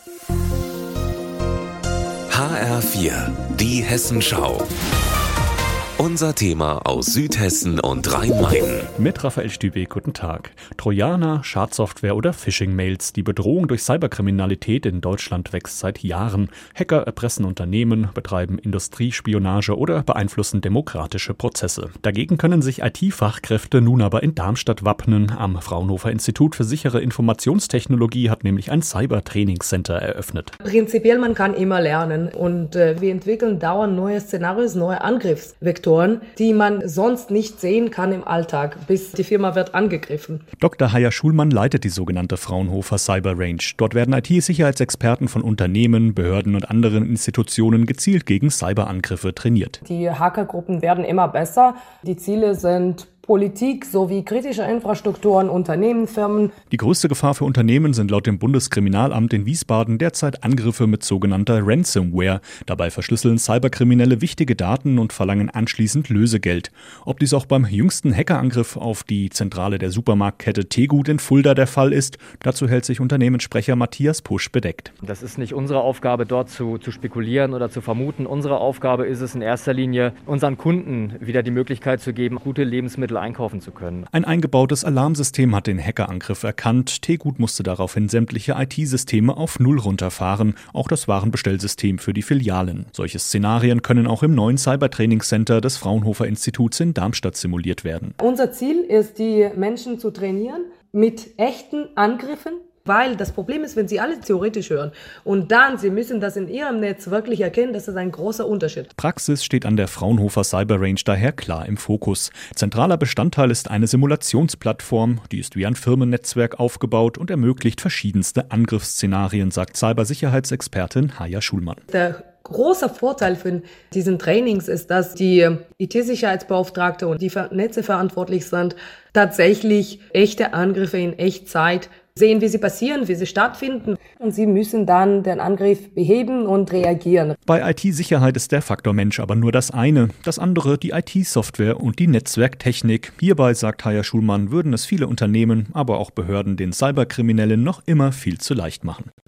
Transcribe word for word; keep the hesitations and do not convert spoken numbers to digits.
H R vier, die Hessenschau. Unser Thema aus Südhessen und Rhein-Main. Mit Raphael Stübeck, guten Tag. Trojaner, Schadsoftware oder Phishing-Mails. Die Bedrohung durch Cyberkriminalität in Deutschland wächst seit Jahren. Hacker erpressen Unternehmen, betreiben Industriespionage oder beeinflussen demokratische Prozesse. Dagegen können sich I T-Fachkräfte nun aber in Darmstadt wappnen. Am Fraunhofer Institut für sichere Informationstechnologie hat nämlich ein Cyber-Trainingscenter eröffnet. Prinzipiell, man kann immer lernen und äh, wir entwickeln dauernd neue Szenarios, neue Angriffsvektoren, die man sonst nicht sehen kann im Alltag, bis die Firma wird angegriffen. Doktor Haya Schulmann leitet die sogenannte Fraunhofer Cyber Range. Dort werden I T-Sicherheitsexperten von Unternehmen, Behörden und anderen Institutionen gezielt gegen Cyberangriffe trainiert. Die Hackergruppen werden immer besser. Die Ziele sind Politik sowie kritische Infrastrukturen, Unternehmen, Firmen. Die größte Gefahr für Unternehmen sind laut dem Bundeskriminalamt in Wiesbaden derzeit Angriffe mit sogenannter Ransomware. Dabei verschlüsseln Cyberkriminelle wichtige Daten und verlangen anschließend Lösegeld. Ob dies auch beim jüngsten Hackerangriff auf die Zentrale der Supermarktkette Tegut in Fulda der Fall ist, dazu hält sich Unternehmenssprecher Matthias Pusch bedeckt. Das ist nicht unsere Aufgabe, dort zu, zu spekulieren oder zu vermuten. Unsere Aufgabe ist es in erster Linie, unseren Kunden wieder die Möglichkeit zu geben, gute Lebensmittel einkaufen zu können. Ein eingebautes Alarmsystem hat den Hackerangriff erkannt. Tegut musste daraufhin sämtliche I T-Systeme auf Null runterfahren, auch das Warenbestellsystem für die Filialen. Solche Szenarien können auch im neuen Cybertrainingscenter des Fraunhofer Instituts in Darmstadt simuliert werden. Unser Ziel ist, die Menschen zu trainieren mit echten Angriffen. Weil das Problem ist, wenn Sie alles theoretisch hören und dann, Sie müssen das in Ihrem Netz wirklich erkennen, das ist ein großer Unterschied. Praxis steht an der Fraunhofer Cyber Range daher klar im Fokus. Zentraler Bestandteil ist eine Simulationsplattform, die ist wie ein Firmennetzwerk aufgebaut und ermöglicht verschiedenste Angriffsszenarien, sagt Cybersicherheitsexpertin Haya Schulmann. Der großer Vorteil für diesen Trainings ist, dass die I T-Sicherheitsbeauftragte und die für Netze verantwortlich sind, tatsächlich echte Angriffe in Echtzeit sehen, wie sie passieren, wie sie stattfinden. Und sie müssen dann den Angriff beheben und reagieren. Bei I T-Sicherheit ist der Faktor Mensch aber nur das eine. Das andere die I T-Software und die Netzwerktechnik. Hierbei, sagt Haya Schulmann, würden es viele Unternehmen, aber auch Behörden den Cyberkriminellen noch immer viel zu leicht machen.